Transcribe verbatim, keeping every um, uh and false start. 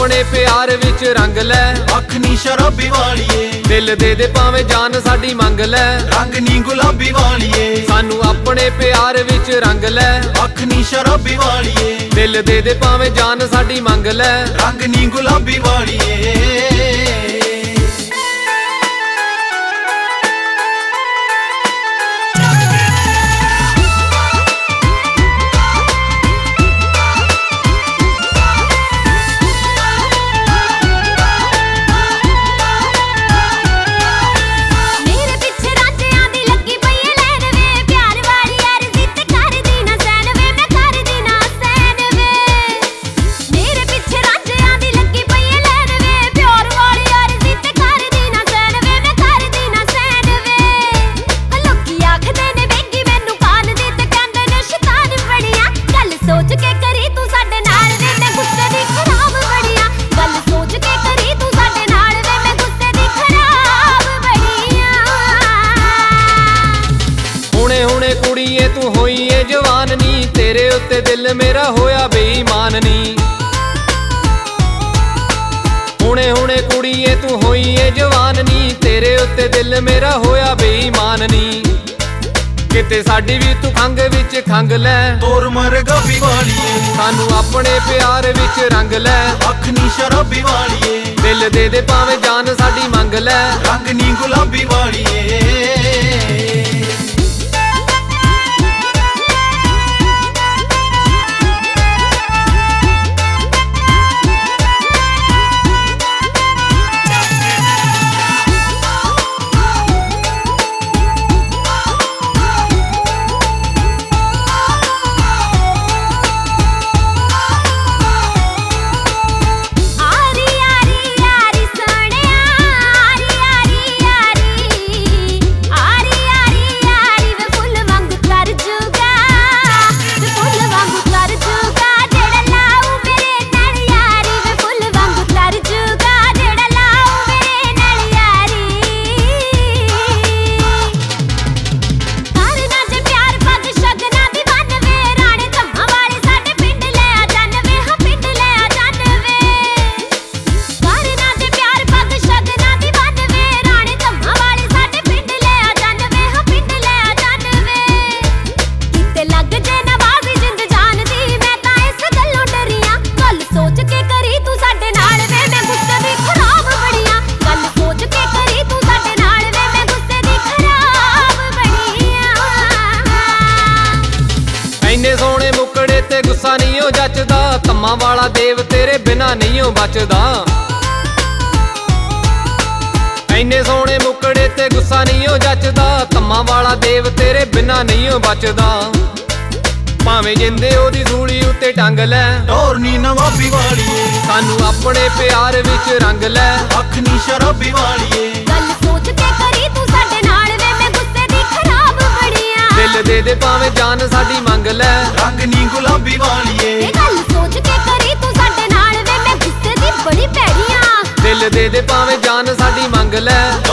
अपने प्यार विच रंग लै, अख नी शराबी वालिए, दिल दे दे भावें जान साडी मंग लै, रंग नी गुलाबी वालिए, सानू अपने प्यार विच रंग लै, अख नी शराबी वालिए, दिल दे दे भावें जान साडी मंग लै, रंग नी गुलाबी वालिए। कुड़िए तू होई ए जवान नी, तेरे उत्ते दिल मेरा होया बेईमान नी। हुणे हुणे कुड़िए तू होई ए जवान नी, तेरे उत्ते दिल मेरा होया बेईमान नी। किते साडी भी तू खंग विच खंग लै, तोर मरगाबी वालिए, सानू अपने प्यार विच रंग लै, अख नी शराबी वालिए, दिल दे दे भावें जान साडी मंग लै, रंग नी गुलाबी वालिए। सोने मुकड़े ते गुस्सा नहीं हो जचदा, तम्मा वाला देव तेरे बिना नहीं हो बचदा। इन्ने सोने मुकड़े ते गुस्सा नहीं हो जचदा, तम्मा वाला देव तेरे बिना नहीं हो बचदा। भावें जिंदे ओदी सूली उत्ते टंग लै, टोर नी नवाबी वालिए, सानू अपने प्यार विच रंग लै, अख नी शराबी वालिए, गल सोच के करी तू साडे नाल वे, मैं गुस्से दी खराब बड़ियां, दिल दे दे भावें जान साडी मंग लै, रंग नी गुलाबी वालिए, गल सोच के करी तू साडे नाल वे, मैं गुस्से दी बड़ी भैड़ियां, दिल दे दे भावें जान साडी मंग लै।